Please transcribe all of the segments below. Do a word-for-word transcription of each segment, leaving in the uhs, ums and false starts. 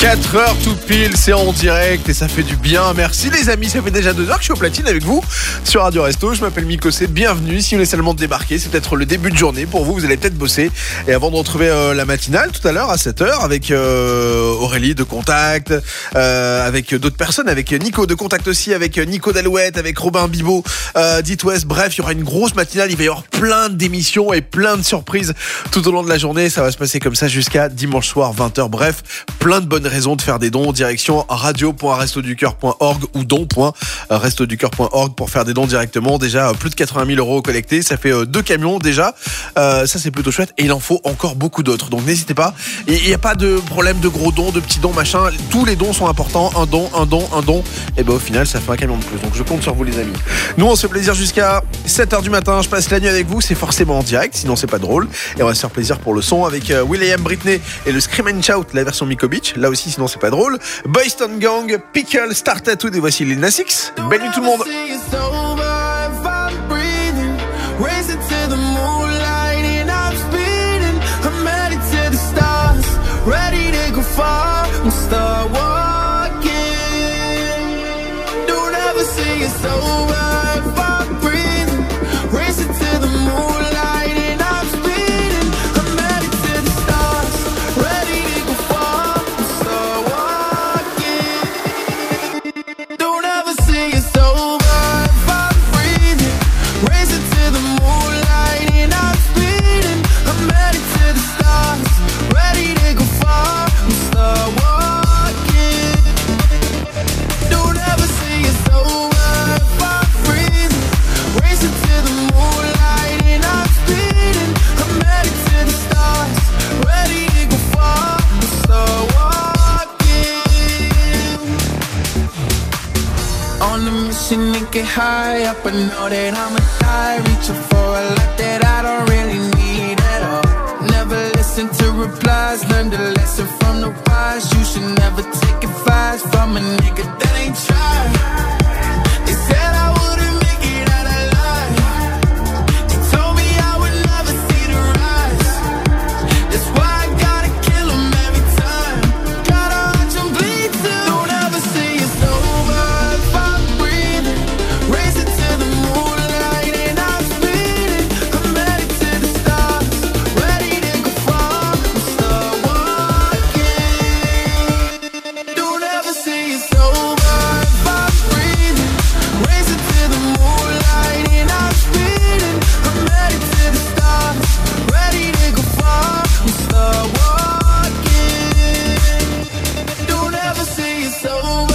quatre heures tout pile, c'est en direct et ça fait du bien. Merci les amis, ça fait déjà deux heures que je suis au platine avec vous sur Radio Resto. Je m'appelle Mikosé, bienvenue. Si vous venez seulement de débarquer, c'est peut-être le début de journée. Pour vous, vous allez peut-être bosser. Et avant de retrouver euh, la matinale tout à l'heure à sept heures avec euh, Aurélie de Contact, euh, avec d'autres personnes, avec Nico de Contact aussi, avec Nico d'Alouette, avec Robin Bibot, euh, d'It West. Bref, il y aura une grosse matinale. Il va y avoir plein d'émissions et plein de surprises tout au long de la journée. Ça va se passer comme ça jusqu'à dimanche soir, vingt heures. Bref, plein de bonnes raisons de faire des dons. Direction radio point resto du cœur point org ou don point resto du cœur point org pour faire des dons directement. Déjà plus de quatre-vingt mille euros collectés, ça fait deux camions déjà. Euh, ça c'est plutôt chouette et il en faut encore beaucoup d'autres. Donc n'hésitez pas. Il n'y a pas de problème de gros dons, de petits dons, machin. Tous les dons sont importants. Un don, un don, un don. Et ben au final ça fait un camion de plus. Donc je compte sur vous les amis. Nous on se fait plaisir jusqu'à sept heures du matin. Je passe la nuit avec vous. C'est forcément en direct, sinon c'est pas drôle. Et on va se faire plaisir pour le son avec euh, Will.i.am, Britney et le Scream and Shout, la version Miko Beach. Là aussi sinon c'est pas drôle. Boys Town Gang, Pickle, Star Tattoo et voici Lil Nas X. Belle nuit tout le monde. Get high up, I know that I'ma die. Reaching for a lot that I don't really need at all. Never listen to replies, learn the lesson from the wise. You should never take advice from a nigga that ain't tried. They said I wouldn't make it out alive. They told me I would never see the rise. That's why I gotta kill them every time. Gotta watch them bleed too. Don't ever say it's over if I'm breathing. Race it to the moonlight and I'm speeding. I'm headed to the stars, ready to go far. I'm start walking. Don't ever say it's over if I'm breathing. Race it to the moonlight and I'm speeding. I'm headed to the stars, ready to go far. I'm start walking. Don't ever say it's over.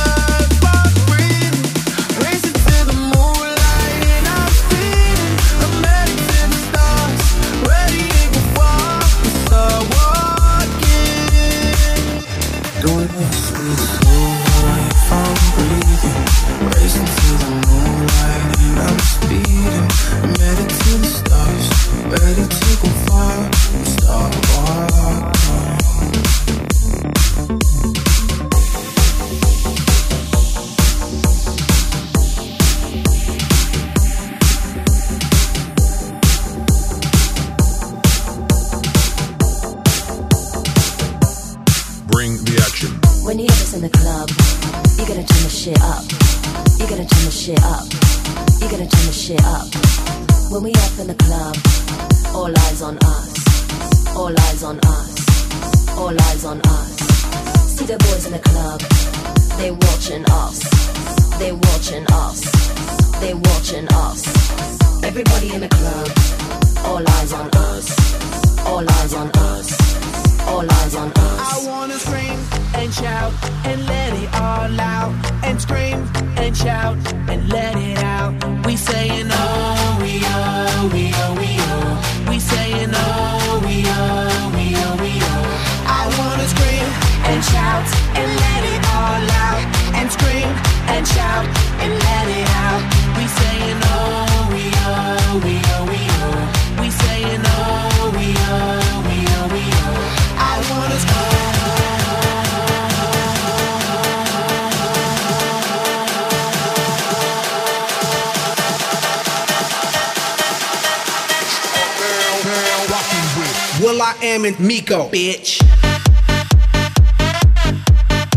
Will.i.am and Miko, bitch.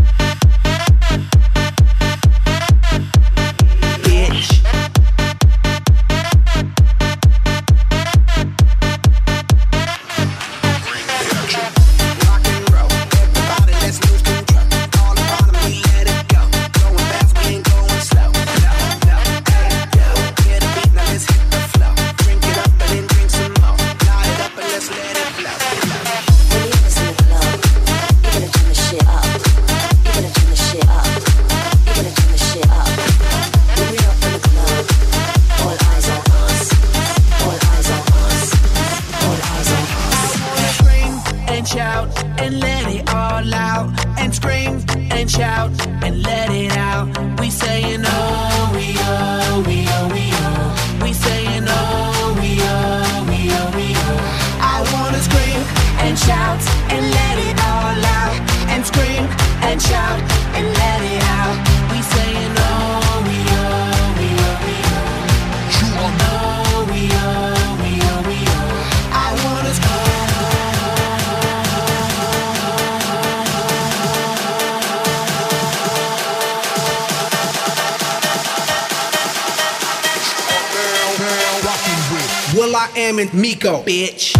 shout and let it all out. And scream and shout and let it out. We saying oh, we oh, we oh, we oh. We saying oh, we oh, we oh, we oh. I wanna scream and shout and let it all out. And scream and shout and let it out. We saying oh, we oh, we oh, we oh. You are oh, we oh, we oh, we oh. I wanna scream. Will I Am and Miko, bitch.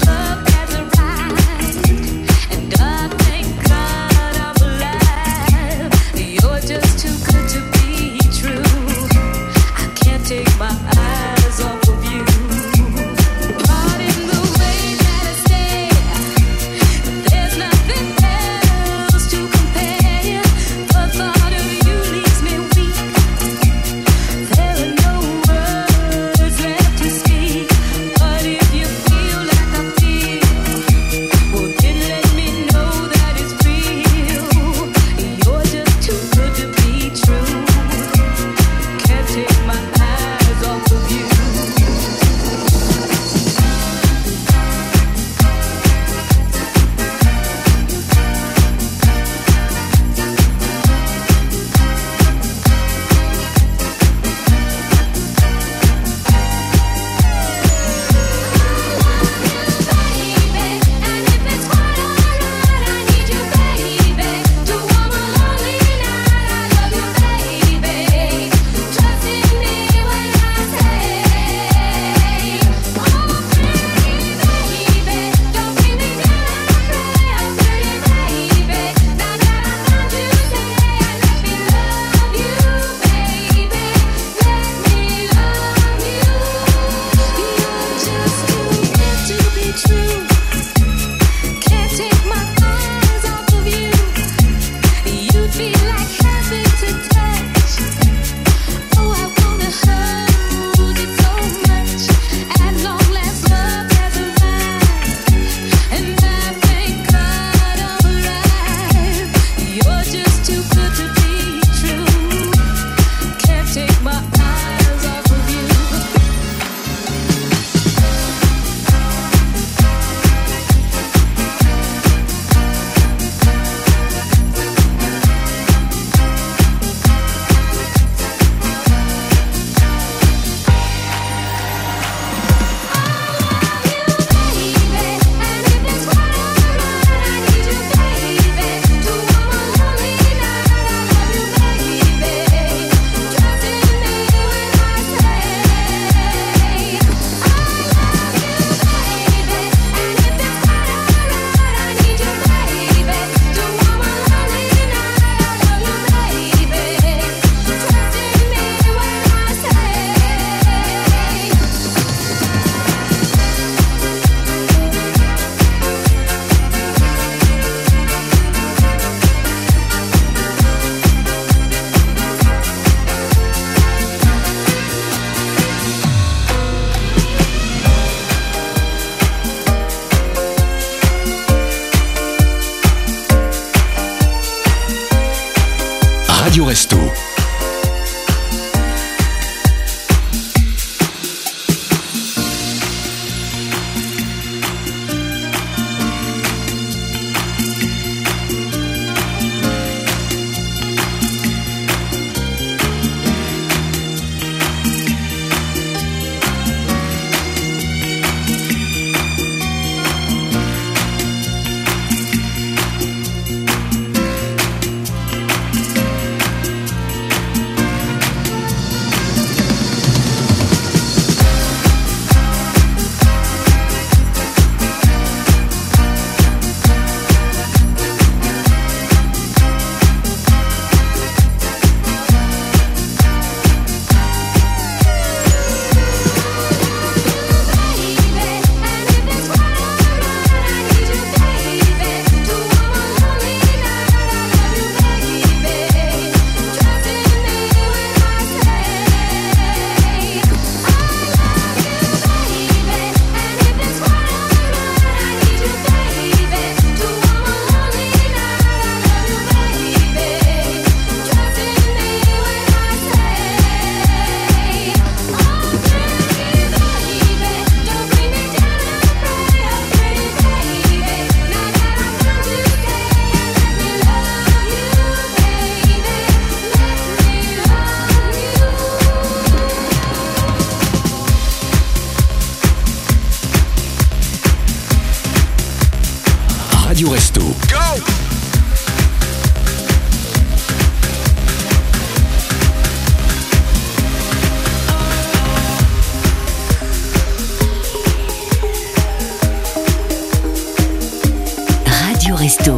God, thank God I'm alive. Radio Resto. Radio Resto. Go! Radio Resto.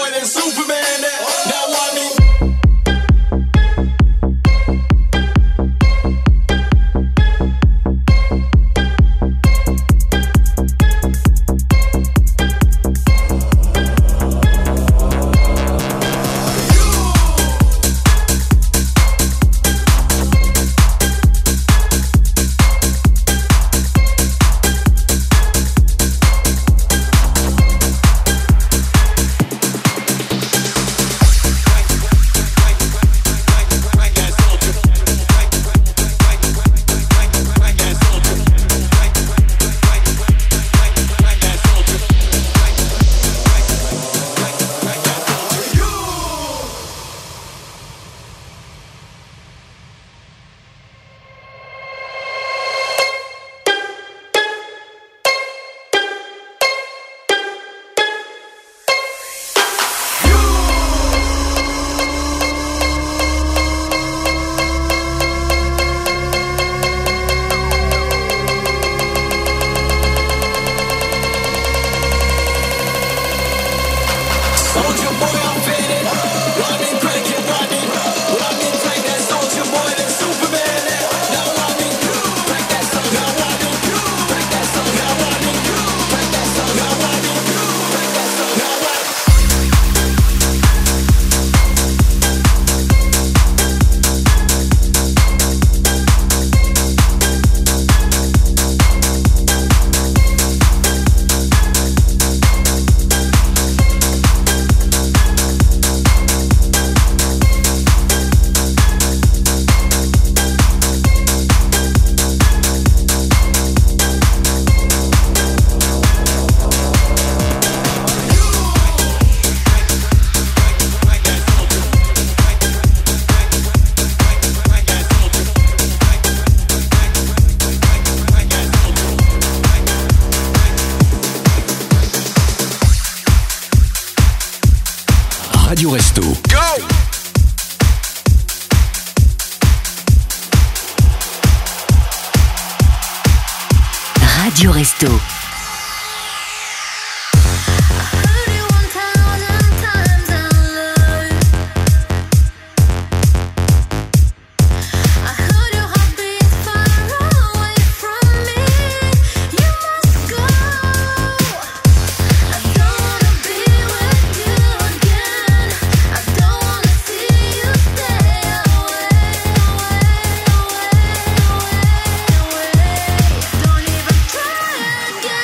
boy than Superman. Now I mean. Radio Resto. Go! Radio Resto. Again.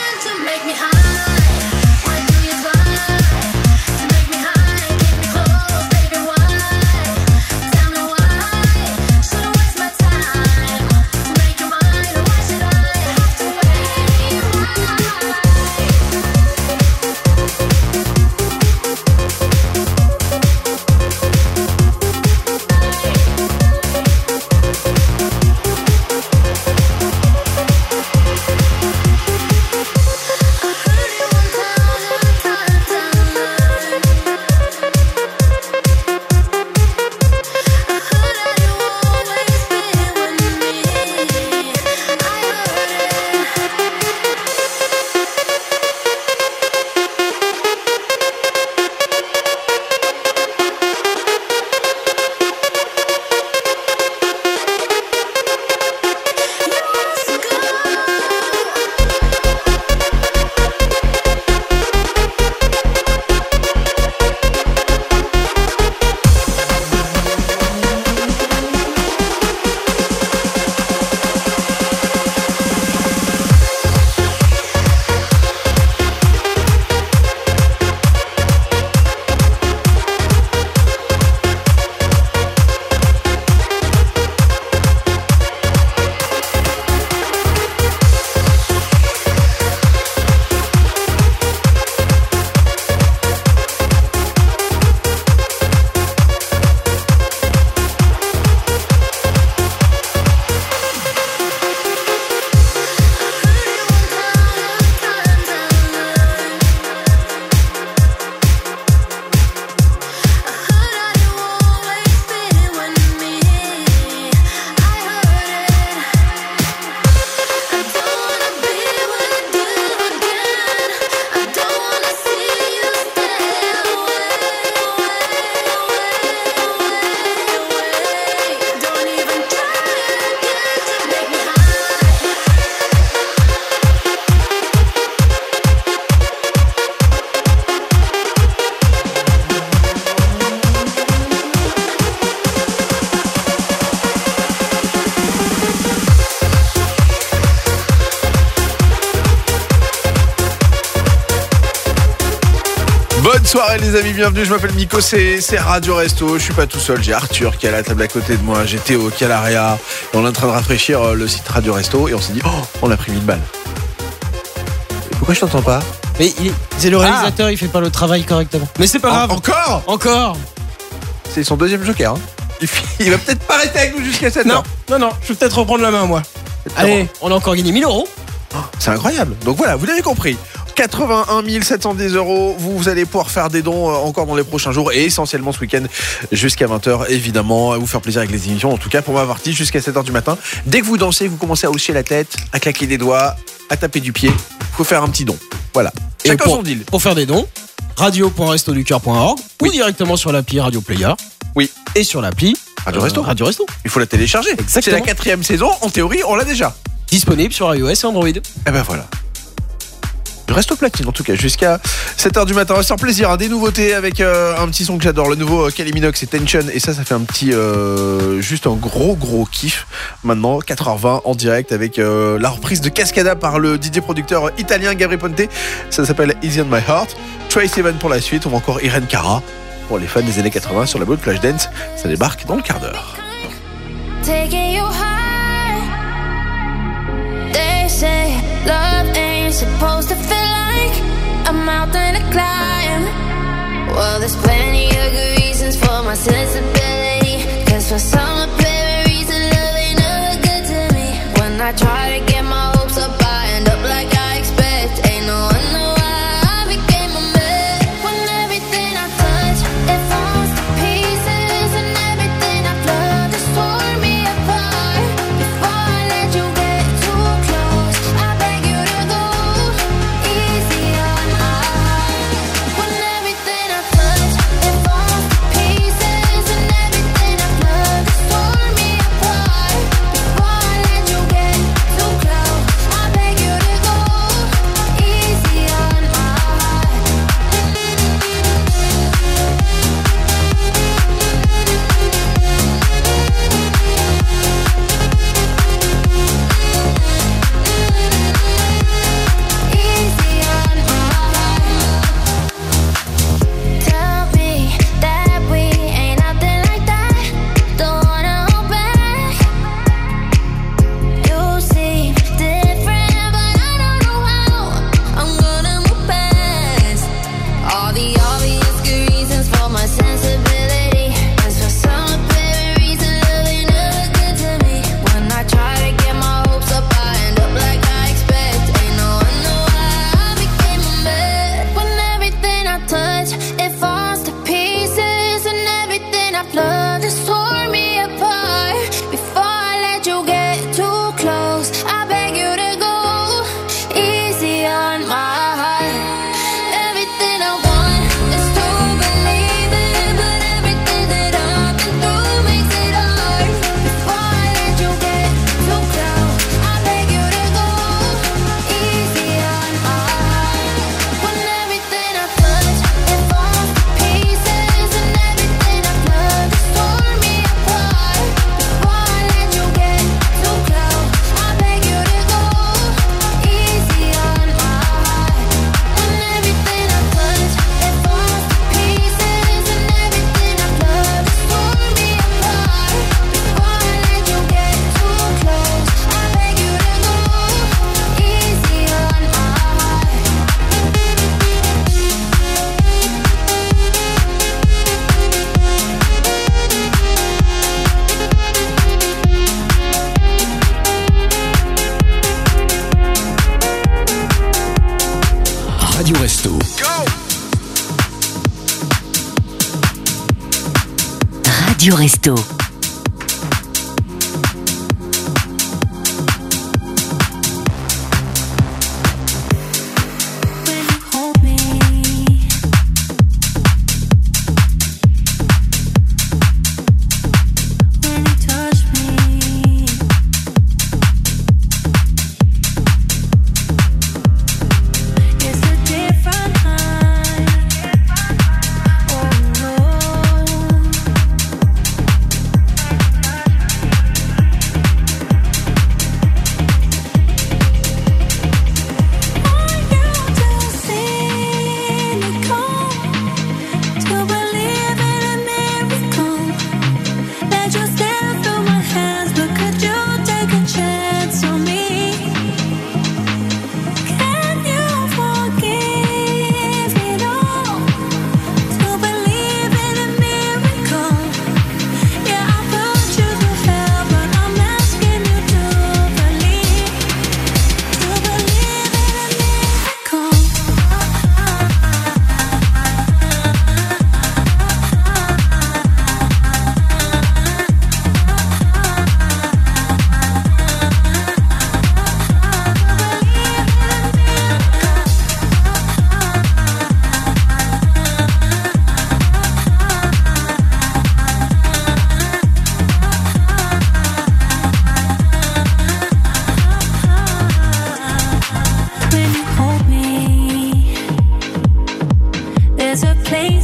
soirée les amis, bienvenue, je m'appelle Miko, c'est, c'est Radio Resto, je suis pas tout seul, j'ai Arthur qui est à la table à côté de moi, j'ai Théo qui est à l'Aria, et on est en train de rafraîchir le site Radio Resto et on s'est dit, oh, on a pris mille balles. Pourquoi je t'entends pas? Mais il est... c'est le réalisateur, ah. il fait pas le travail correctement. Mais c'est pas grave. En- encore Encore C'est son deuxième joker, hein. il, il va peut-être pas rester avec nous jusqu'à sept heures. Non, non, non, je vais peut-être reprendre la main moi. Allez, on a encore gagné mille euros. Oh, c'est incroyable, donc voilà, vous l'avez compris. quatre-vingt-un mille sept cent dix euros, vous, vous allez pouvoir faire des dons encore dans les prochains jours et essentiellement ce week-end jusqu'à vingt heures évidemment, à vous faire plaisir avec les émissions, en tout cas pour ma partie jusqu'à sept heures du matin. Dès que vous dansez, vous commencez à hocher la tête, à claquer des doigts, à taper du pied, faut faire un petit don, voilà. Et Chacun pour, son deal. Pour faire des dons, radio point resto du cœur point org oui. ou directement sur l'appli Radio Player. Oui. Et sur l'appli Radio Resto. Euh, Radio Resto. Il faut la télécharger. Exactement. C'est la quatrième saison, en théorie on l'a déjà. Disponible sur iOS et Android. Et ben voilà. Je reste au platine en tout cas jusqu'à sept heures du matin. On va se faire plaisir, hein. Des nouveautés avec euh, un petit son que j'adore, le nouveau euh, Kylie Minogue, c'est Tension, et ça ça fait un petit euh, juste un gros gros kiff. Maintenant quatre heures vingt en direct avec euh, la reprise de Cascada par le D J producteur italien Gabri Ponte. Ça s'appelle Easy on My Heart. Trace Evan pour la suite, on va encore Irene Cara pour les fans des années quatre-vingts sur la boîte Flash Dance. Ça débarque dans le quart d'heure. Taking you high. They say love ain't supposed to feel like a mountain to climb. Well, there's plenty of good reasons for my sensibility. Cause for some apparent reason, love ain't never good to me. When I try to get my hopes up, I end up like I expect. Ain't no wonder why I became a mess. When everything I touch, it falls to pieces. And everything I've loved has torn me apart. Before I let you get too close, I beg you to go easy on my heart. When everything I touch, it falls to pieces. And everything I've loved has torn me apart. Before I let you get too close, I beg you to go easy on my heart. Easy on my heart. Tell me that we ain't nothing like that. Don't wanna hold back. You seem different, but I don't know how I'm gonna move past all the obvious good reasons for my sensibility. Cause for some apparent reason, love ain't never good to me. When I try to get my hopes up, I end up like I expect. Ain't no wonder why I became a mess. When everything I touch, it falls to pieces. And everything I've loved has torn me apart. Before I let you get too close, I beg you to go easy on my heart. Everything I want is to believe it, but everything that I've been through makes it hard. Before I let you get too close, I beg you to go easy on my heart. When everything I touch, it falls to pieces. And everything I've loved has torn me apart. Before I let you get too close, I beg you to go easy on my heart. When everything I touch, it falls to pieces. And everything I've loved has torn me apart. Before I let you get too close, I beg you to go easy on my heart. Radio Resto. Radio Resto. When you hold me, when you touch me, it's a different high. Oh no.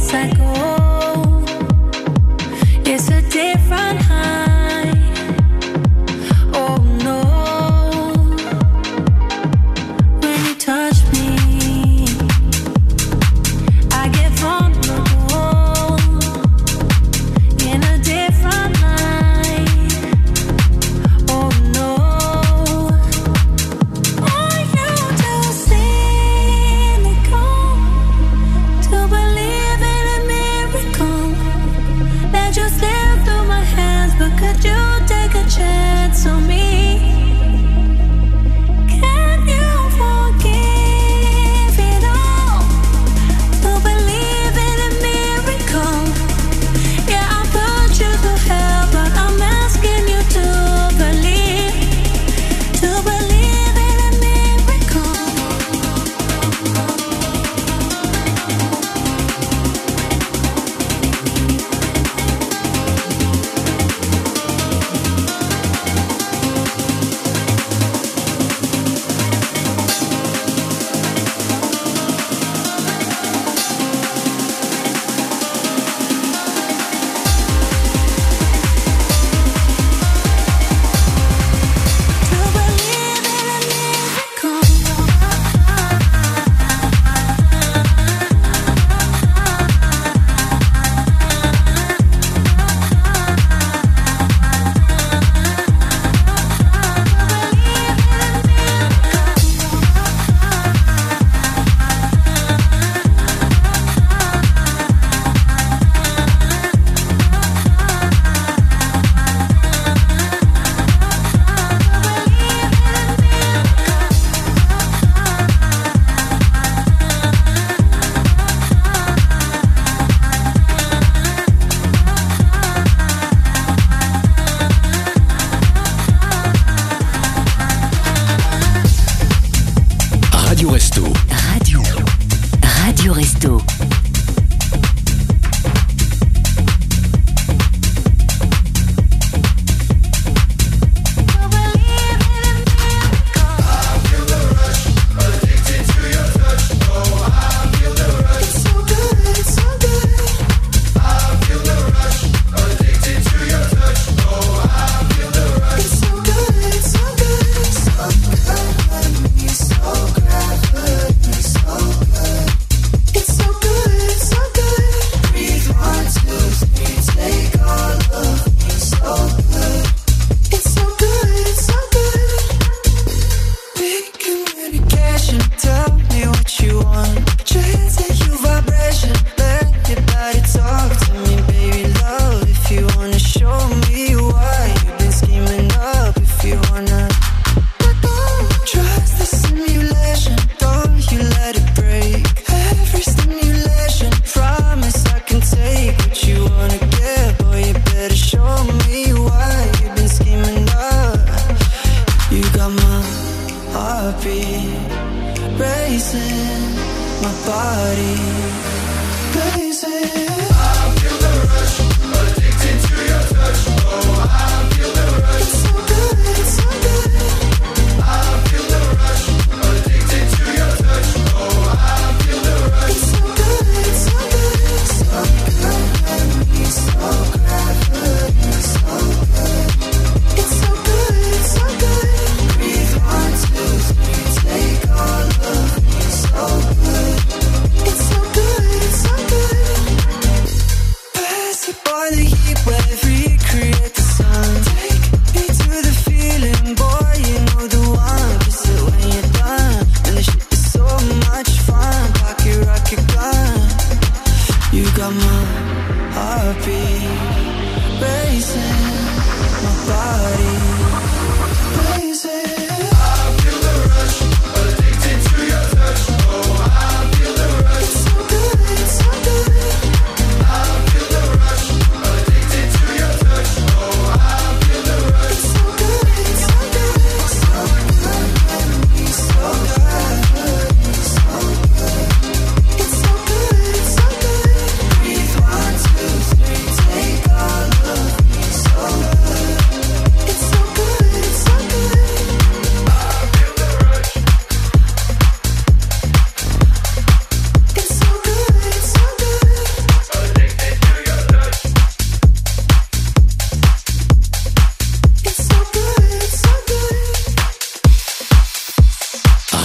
It's so good, it's so good.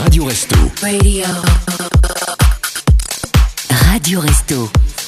Radio Resto. Radio. Radio Resto.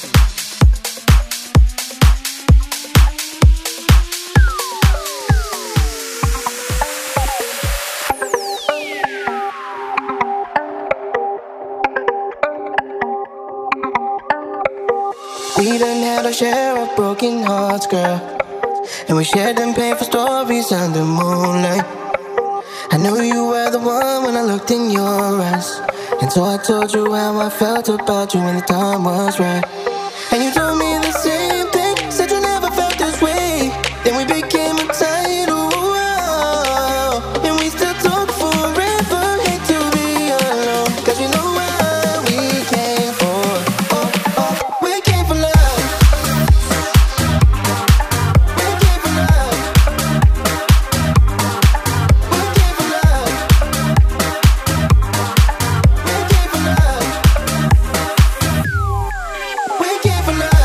We done had our share of broken hearts, girl, and we shared them painful stories under moonlight. I knew you were the one when I looked in your eyes, and so I told you how I felt about you when the time was right. And you told me the same thing, said you never felt this way. Then we became a title, and we still talk forever. Hate to be alone, cause you know where we came for. Oh, oh, we came for love. We came for love. We came for love. We came for love. We came for love.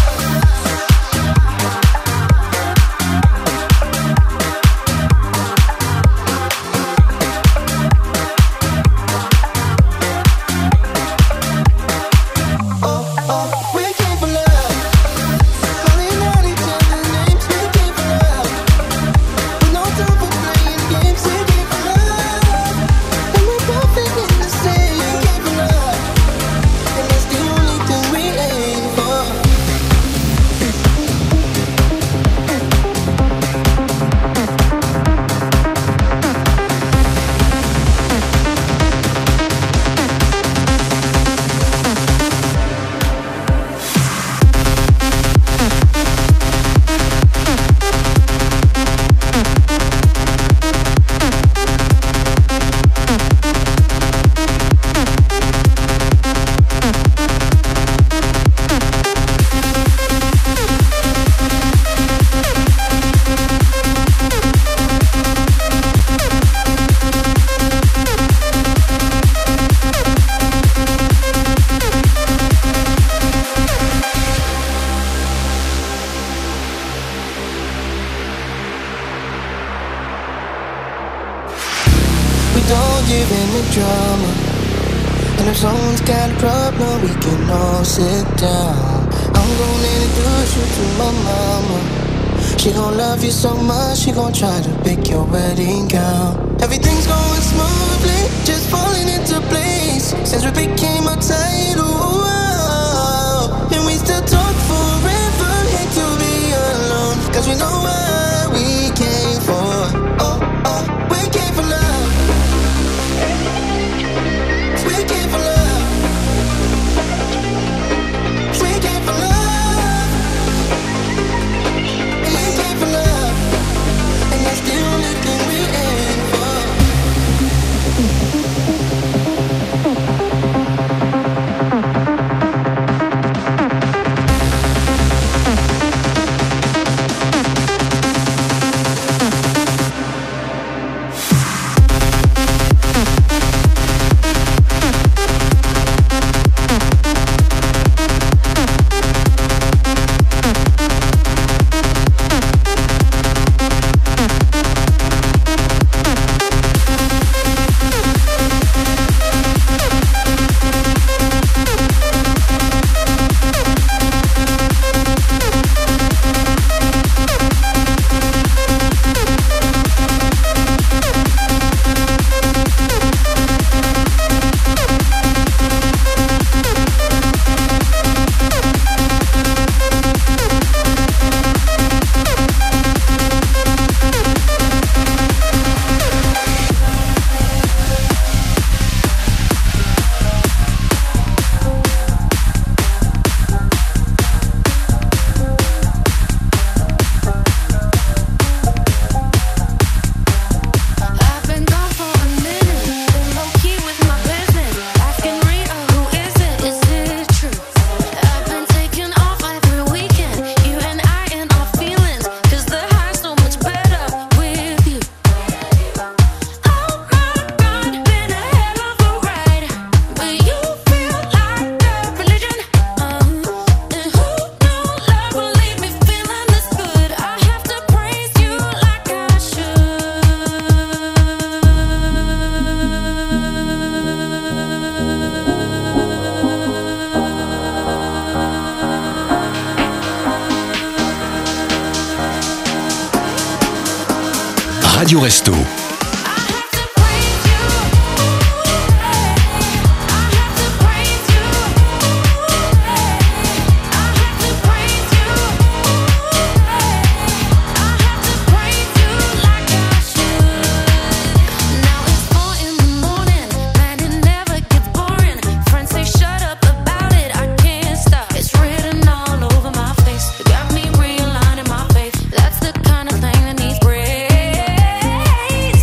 Oh, oh, we came for love. Calling out each other's names, we came for love. With no time for playing games, we came for love. And we're both thinking the same, we came for love. And that's the only thing we aim for. We don't give in the drama. And if someone's got a problem, we can all sit down. I'm gonna introduce you to my mama. She gon' love you so much, she gon' try to pick your wedding gown. Everything's going smoothly, just falling into place since we became a title. And we still talk forever, hate to be alone, cause we know where we came for. Oh, oh, we came for love. We came for love. We came for love. And we came for love. And that's the only thing we aim for. Radio Resto. Got me realigning my faith. That's the kind of thing that needs praise.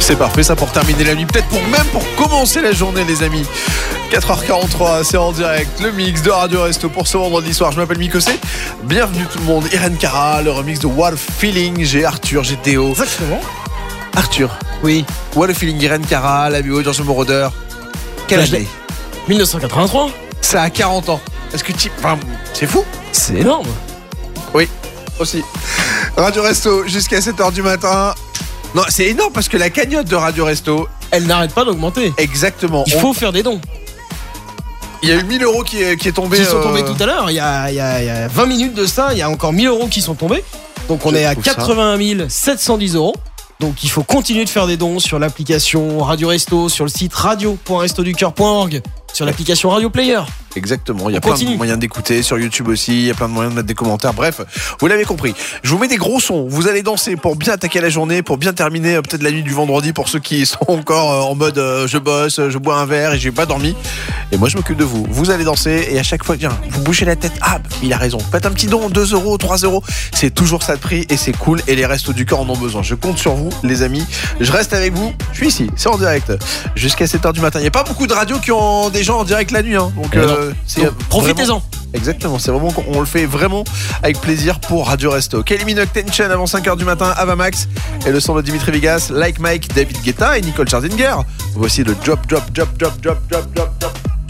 C'est parfait ça pour terminer la nuit, peut-être pour même pour commencer la journée les amis. quatre heures quarante-trois, c'est en direct, le mix de Radio Resto pour ce vendredi soir. Je m'appelle Miko C. Bienvenue tout le monde. Irène Cara, le remix de What a Feeling. J'ai Arthur, j'ai Théo. Exactement. Arthur. Oui. What a Feeling, Irène Cara, la bio, Georges Moroder. Quelle Bah, je l'ai. année? dix-neuf cent quatre-vingt-trois. Ça a quarante ans. Est-ce que tu... Enfin, c'est fou. C'est énorme. Oui, aussi. Radio Resto jusqu'à sept heures du matin. Non, c'est énorme parce que la cagnotte de Radio Resto, Elle n'arrête pas d'augmenter. exactement. Il on- faut faire des dons. Il y a eu mille euros qui est, qui est tombé. Qui sont euh, tombés tout à l'heure. Il y a, il y a- il y a vingt minutes de ça, il y a encore mille euros qui sont tombés. Donc on Je est à trouve ça. quatre-vingt-un mille sept cent dix euros. Donc il faut continuer de faire des dons sur l'application Radio Resto, sur le site radio point resto du cœur point org, sur l'application Radio Player. Exactement, il y a On plein continue. de moyens d'écouter sur YouTube aussi, il y a plein de moyens de mettre des commentaires, bref, vous l'avez compris. Je vous mets des gros sons, vous allez danser pour bien attaquer la journée, pour bien terminer euh, peut-être la nuit du vendredi pour ceux qui sont encore euh, en mode euh, je bosse, euh, je bois un verre et j'ai pas dormi. Et moi je m'occupe de vous, vous allez danser et à chaque fois, tiens, vous bougez la tête, ah il a raison, faites un petit don, deux euros, trois euros, c'est toujours ça de prix et c'est cool et les restos du cœur en ont besoin. Je compte sur vous les amis, je reste avec vous, je suis ici, c'est en direct, jusqu'à sept heures du matin. Il n'y a pas beaucoup de radios qui ont des gens en direct la nuit, hein. donc Eh euh, c'est Donc, profitez-en. vraiment- Exactement, c'est vraiment on le fait vraiment avec plaisir pour Radio Resto. Kylie Minogue, Tension avant cinq heures du matin, Avamax et le son de Dimitri Vegas, Like Mike, David Guetta et Nicole Scherzinger. Voici le drop drop drop drop drop drop drop drop.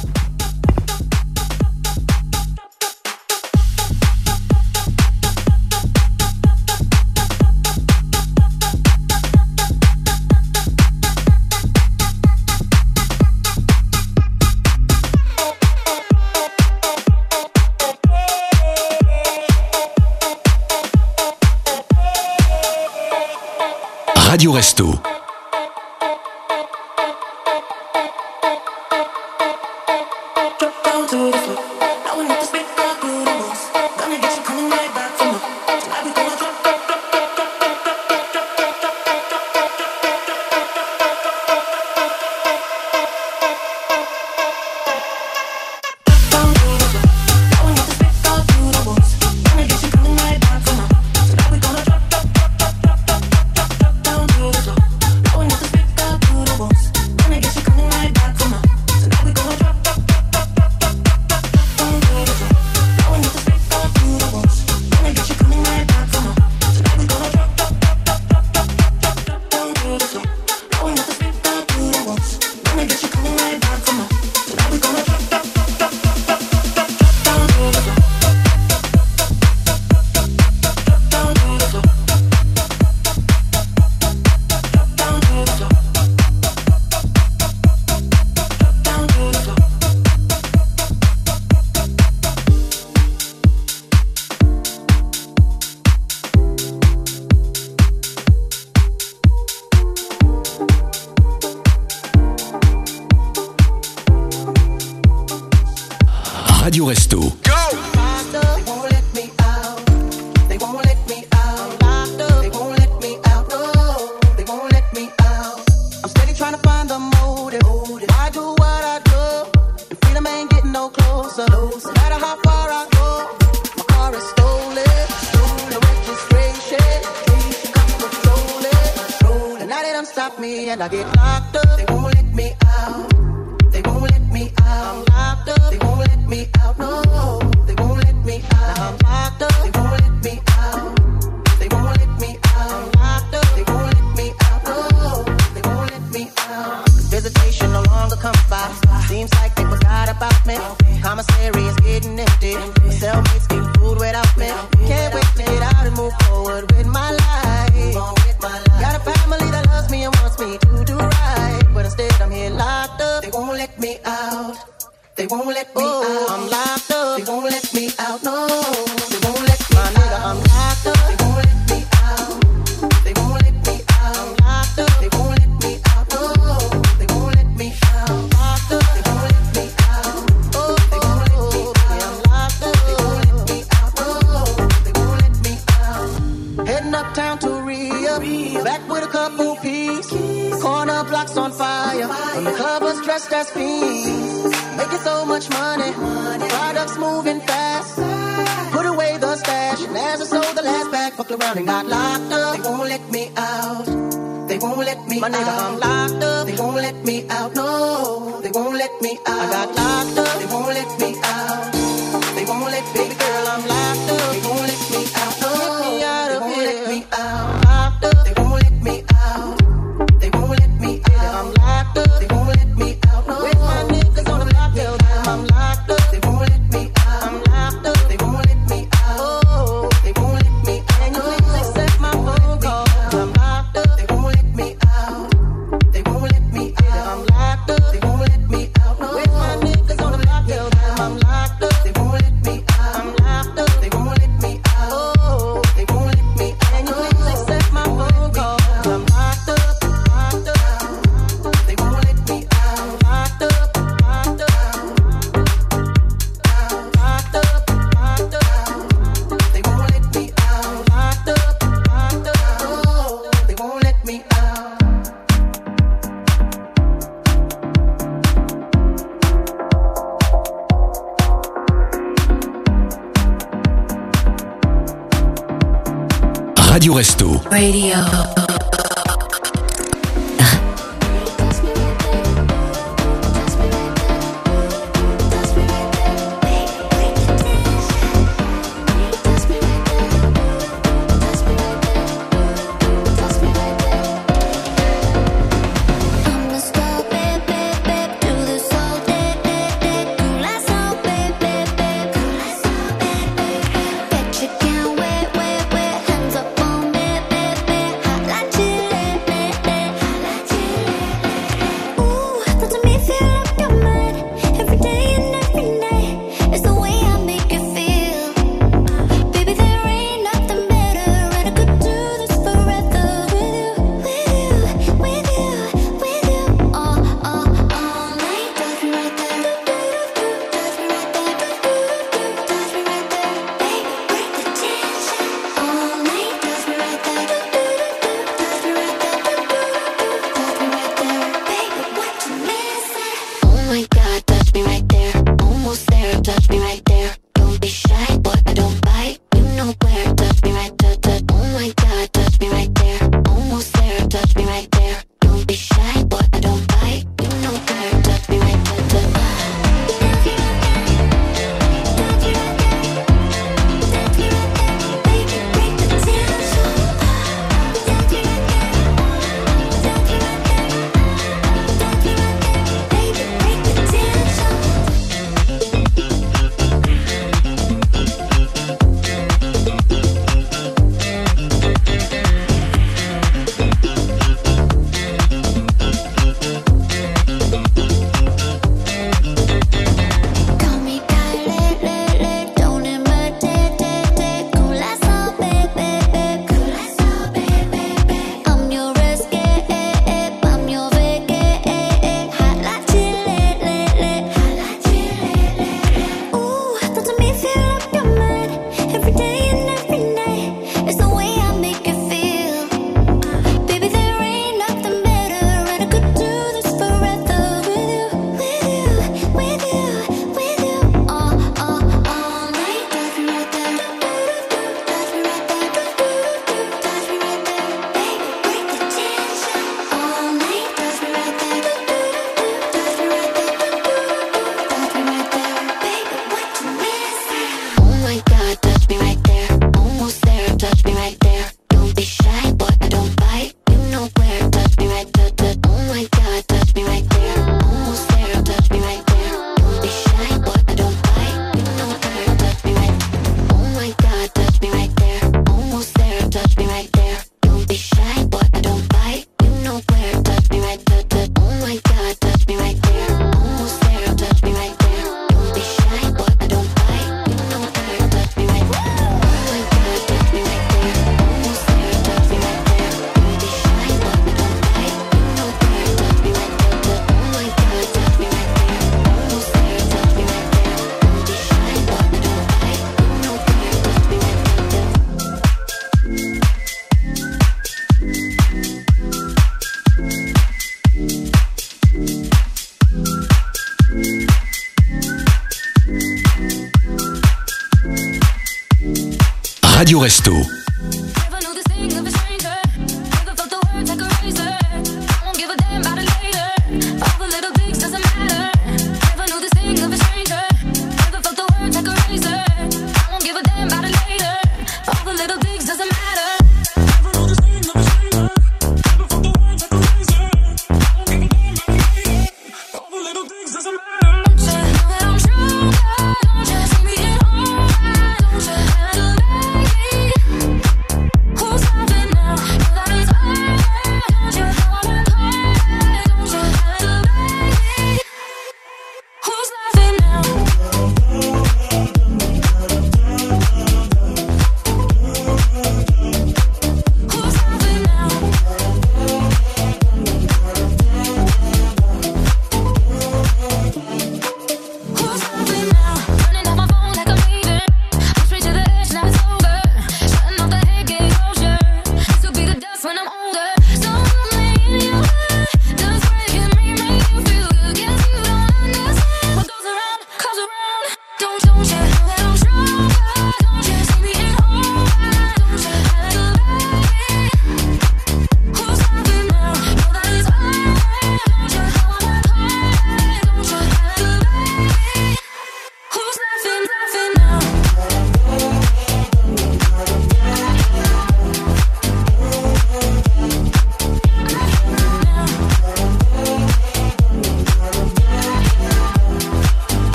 Radio Resto. Drop down to the floor. Now we need to speak up to the walls. Gonna get you coming right back for more. Tonight we gonna drop, drop, drop, drop, drop, drop, drop, drop, drop, drop, drop, drop, down to the floor. Now we need to speak up to the walls. Gonna get you coming right back for more. Tonight we gonna drop, drop, drop, drop, drop, drop, drop, drop, down to the floor. Now we need to speak up to the walls. Gonna get you coming right back for more. Tonight we gonna drop, drop, drop, drop, drop, drop, drop, down to the floor. Now we need to speak up to the walls. Gonna get you coming right back for more. Tonight we gonna drop, drop, drop, drop, drop, drop, drop, drop, down to the floor. Now we need to speak up to the walls. Gonna get you coming right back for more. Tonight we gonna drop, drop, drop, drop, drop, drop, drop, drop, down to the floor. Drop down to the floor. Drop down to the floor. Drop down to the floor. Radio Resto. Go! They won't let me out. They won't let me out. Locked up. They won't let me out. No, they won't let me out. I'm steady trying to find the motive. Why do what I do? And freedom ain't getting no closer. No matter how far I go, my car is stolen. Stolen registration. I'm patrolling. And now they done stop me and I get locked up. They won't let me out. They won't let me out. I'm locked up. They won't let me out. No, they won't let me out. I'm locked up. They won't let me out. They won't let me out. I'm locked up. They won't let me out. No, they won't let me out. 'Cause visitation no longer comes by. Seems like they forgot about me. Commissary is getting empty. My cellmates get food without me. Can't wait to get out and move forward with my life. Got a family that loves me and wants me to do right, but instead I'm here locked up. They won't let me out. They won't let me out. I'm locked up. They won't let me out. No, they won't let me out. My nigga, I'm locked up. They won't let me out. They won't let me out. I'm locked up. They won't let me out. No, they won't let me out. Locked up. They won't let me out. Oh, they won't let me out. I'm locked up. They won't let me out. No, they won't let me out. Heading uptown to Rio, back with a couple peas. Corner blocks on fire. When the club was dressed as fiends, making so much money. Products moving fast. Put away the stash, and as I sold the last bag, fucked around and got locked up. They won't let me out. They They won't let me My nigga, out. I'm locked up. They won't let me out. No, they won't let me out. I got locked up. They won't let me out. They won't let baby girl, I'm locked up. They won't let me out. No, get me out of here. They won't let me out. Locked up. They won't let me out. They won't let me out. I'm locked up. They won't let me out. No, where's my niggas on the block? I'm locked up. They won't let me out. I'm locked up. They won't let me out. Oh, they won't let me out. And you please accept my phone call. I'm locked up. They won't let me out. They won't let me out. I'm locked up. They won't let me out. No, where's my niggas on the block? I'm locked up. They won't let me out. I'm locked up. They won't let me out. Oh, they won't let me out. And you please accept my phone call. I'm locked up. Locked up. They won't let me out. Locked up. Locked up. Locked up. Locked up. They won't let me out. Locked up. Locked up. Oh, they won't let me out. Radio Resto. Radio. I'ma stop, babe, babe, babe, do this all day, day, day. Cool as all, babe, babe, babe, cool as all, babe, babe, babe. Bet you can't wait, wait, wait. Hands up on me, babe, babe. Hot like chili, eh, eh. Hot like chili, eh, eh. Ooh, that to me feel like your mind. Every day and every night. It's the way I make you feel. Baby, there ain't nothing better, and I could do this forever with you, with you, with you, with you. All, all, all night. Touch me right there. Touch me right there. Touch me right there. Baby, break the tension. All night. Touch me right there. Touch me right there. Touch me right there. Baby, what you missing? Oh my God, touch me right there. Almost there. Touch me right there. Don't be shy, boy. I don't bite. You know where. Touch me right there. Touch. Oh my God, touch me right there. Almost there. Touch me right there. Don't be shy, boy. I don't bite. You know where. Touch me right there. Touch. Touch me right there. Touch me right there. Touch me right there. Baby, break the tension. Touch me right there. Touch me right there. Touch me right there. Baby, break the tension. Call me Kylie, don't imitate, cool as all, baby, cool as all, baby. I'm your escape, I'm your vacate, hot like chili, hot like chili. Ooh, that to me feel like your mind. Every day and every night, it's the way I make you feel. Baby, there ain't nothing better, and I could do this forever with you, with you, with you, with you. All, all, all night. Touch me right there. Touch me right there. Touch me right there. Baby, break the tension. All night. Touch me right there. Touch me right there. Touch me right there. Baby, what you missing? Oh my God, touch me right there. Almost there. Touch me right there. Don't be shy, boy. I don't bite. You know where. Touch me right there. Touch. Oh my God, touch me right there. Almost there. Touch me right there. Don't be shy, boy. I don't bite. You know where. Touch me right. Oh my God, touch me right there. Almost there. Touch me right there. Don't be shy, boy. I don't bite. You know where. Touch me right there. Touch. Oh my God, touch me right there. Almost there. Touch me right there. Don't be shy, boy. I don't bite. You know where. Touch me right there. Oh my God, touch me right there. Almost there. Touch me right there. Don't be shy, boy. I don't bite. You know where. Touch me right there. Touch. Oh my God, touch me right there. Almost there. Touch me right there. Don't be shy, boy. I don't bite. You know where. Touch me right there. Radio Resto. Never knew this thing of a stranger. Never felt the words like a razor.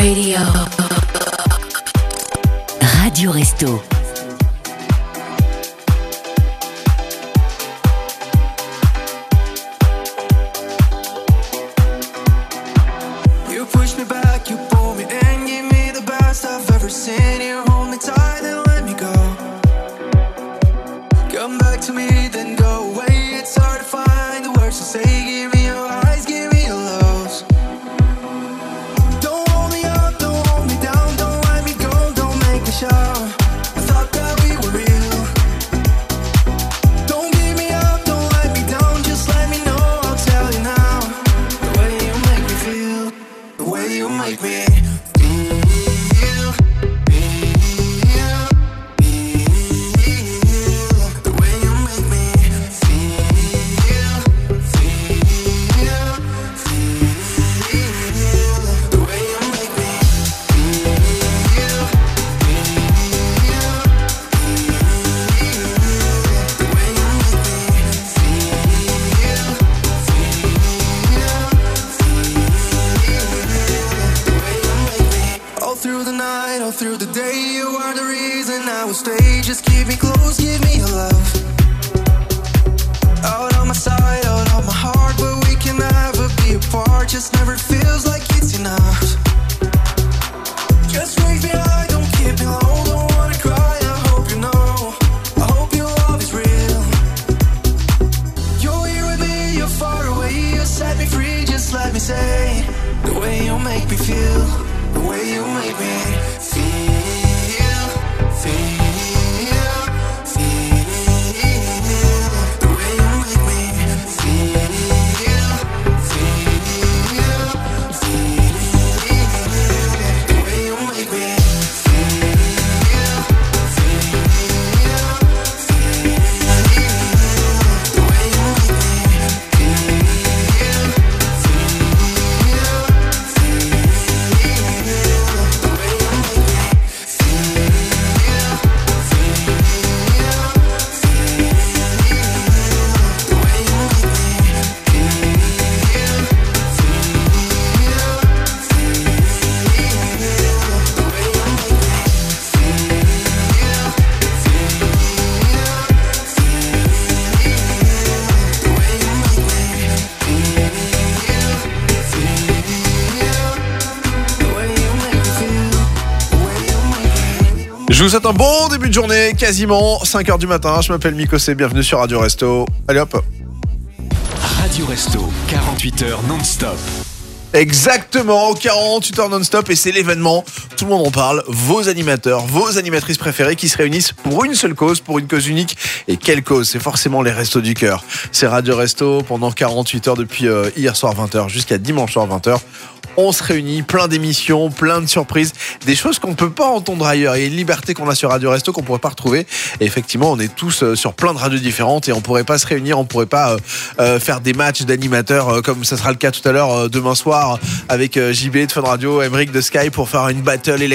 Radio. Radio Resto. You push me back, you pull me in, give me the best I've ever seen. You hold me tight and let me go. Come back to me, then go away. It's hard to find the words to say. Give me your highs, give me your lows. Don't hold me up, don't hold me down. Don't let me go, don't make me shout. I thought that we were real. Don't give me up, don't let me down. Just let me know, I'll tell you now. The way you make me feel, the way you make me feel, feel, feel. The way you make me feel, feel, feel. The way you make me feel, feel, feel. The way you make me feel, feel. All through the night, all through the day, you are the reason I will stay. Just keep me close, give me your love. Out on my side, out on my heart, but we can never be apart. Just never feels like it's enough. Just raise me high, don't keep me low. Don't wanna cry, I hope you know. I hope your love is real. You're here with me, you're far away. You set me free, just let me say. The way you make me feel, the way you make me feel, feel, feel. The way you make me feel, feel, feel. The way you make me feel, feel, feel. The way you make me feel, Je vous souhaite un bon début de journée, quasiment cinq heures du matin. Je m'appelle Mikosé, bienvenue sur Radio Resto. Allez hop. Radio Resto, quarante-huit heures non-stop. Exactement, quarante-huit heures non-stop et c'est l'événement. Tout le monde en parle. Vos animateurs, vos animatrices préférées qui se réunissent pour une seule cause, pour une cause unique. Et quelle cause? C'est forcément les Restos du Cœur. C'est Radio Resto pendant quarante-huit heures depuis euh, hier soir vingt heures jusqu'à dimanche soir vingt heures. On se réunit, plein d'émissions, plein de surprises, des choses qu'on ne peut pas entendre ailleurs. Il y a une liberté qu'on a sur Radio Resto qu'on ne pourrait pas retrouver. Et effectivement, on est tous euh, sur plein de radios différentes et on ne pourrait pas se réunir, on ne pourrait pas euh, euh, faire des matchs d'animateurs euh, comme ça sera le cas tout à l'heure euh, demain soir avec euh, J B de Fun Radio, Emeric de Sky pour faire une battle